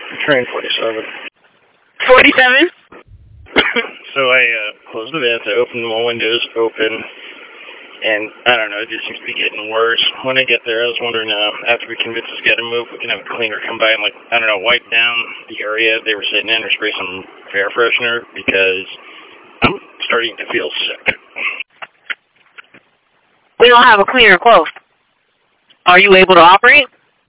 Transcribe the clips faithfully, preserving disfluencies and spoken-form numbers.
Train forty-seven. forty-seven? So I uh, closed the vents, I opened my windows open, and I don't know, it just seems to be getting worse. When I get there, I was wondering, uh, after we convince this guy to move, we can have a cleaner come by and, like, I don't know, wipe down the area they were sitting in or spray some air freshener, because I'm starting to feel sick. We don't have a cleaner close. Are you able to operate?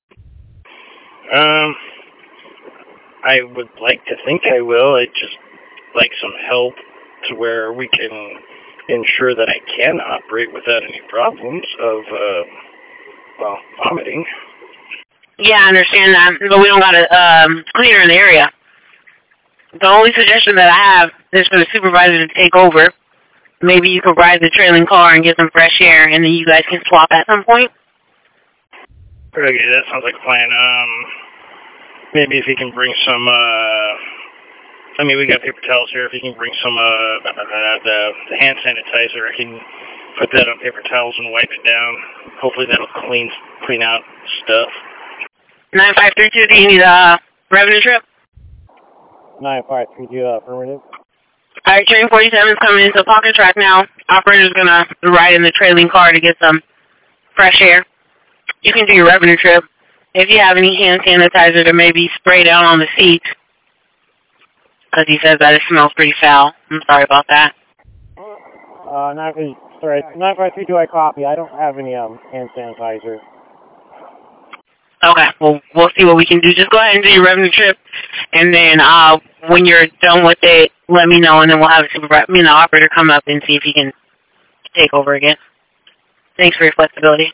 Um, I would like to think I will. I'd just like some help to where we can ensure that I can operate without any problems of, uh, well, vomiting. Yeah, I understand that, but we don't got a um, cleaner in the area. The only suggestion that I have is for the supervisor to take over. Maybe you could ride the trailing car and get some fresh air, and then you guys can swap at some point. Okay, that sounds like a plan. Um, maybe if he can bring some, uh, I mean, we got paper towels here. If he can bring some, uh, the, the hand sanitizer, I can put that on paper towels and wipe it down. Hopefully that'll clean, clean out stuff. nine five three two, do you need a revenue trip? nine five three two, affirmative. All right, train forty-seven is coming into pocket track now. Operator's going to ride in the trailing car to get some fresh air. You can do your revenue trip. If you have any hand sanitizer to maybe spray down on the seat, because he says that it smells pretty foul. I'm sorry about that. Uh, nine five three two, I copy. I don't have any um, hand sanitizer. Okay, well, we'll see what we can do. Just go ahead and do your revenue trip, and then uh, when you're done with it, let me know, and then we'll have a supervisor, I mean, the operator come up and see if he can take over again. Thanks for your flexibility.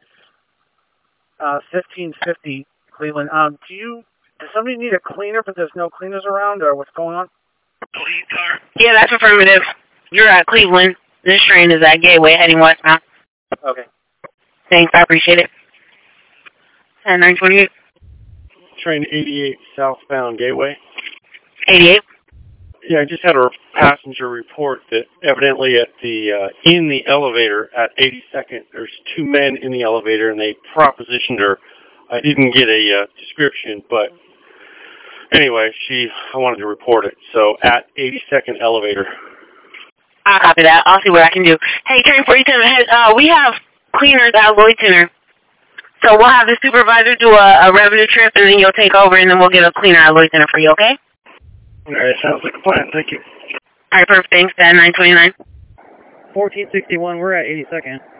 Uh, fifteen fifty, Cleveland. Um, do you, does somebody need a cleaner, but there's no cleaners around, or what's going on? Police car? Yeah, that's affirmative. You're at Cleveland. This train is at Gateway heading westbound. Okay. Thanks, I appreciate it. And nine twenty-eight. Train eighty-eight, southbound Gateway. eighty-eight? Yeah, I just had a passenger report that evidently at the uh, in the elevator at eighty-second, there's two men in the elevator, and they propositioned her. I didn't get a uh, description, but anyway, she I wanted to report it. So at eighty-second elevator. I'll copy that. I'll see what I can do. Hey, train forty-seven, uh, we have cleaners at Lloyd Center. So we'll have the supervisor do a, a revenue trip, and then you'll take over, and then we'll get a cleaner at Lloyd Center for you, okay? All right, sounds like a plan. Thank you. All right, perfect. Thanks, Dan. nine twenty-nine. fourteen sixty-one, we're at eighty-second.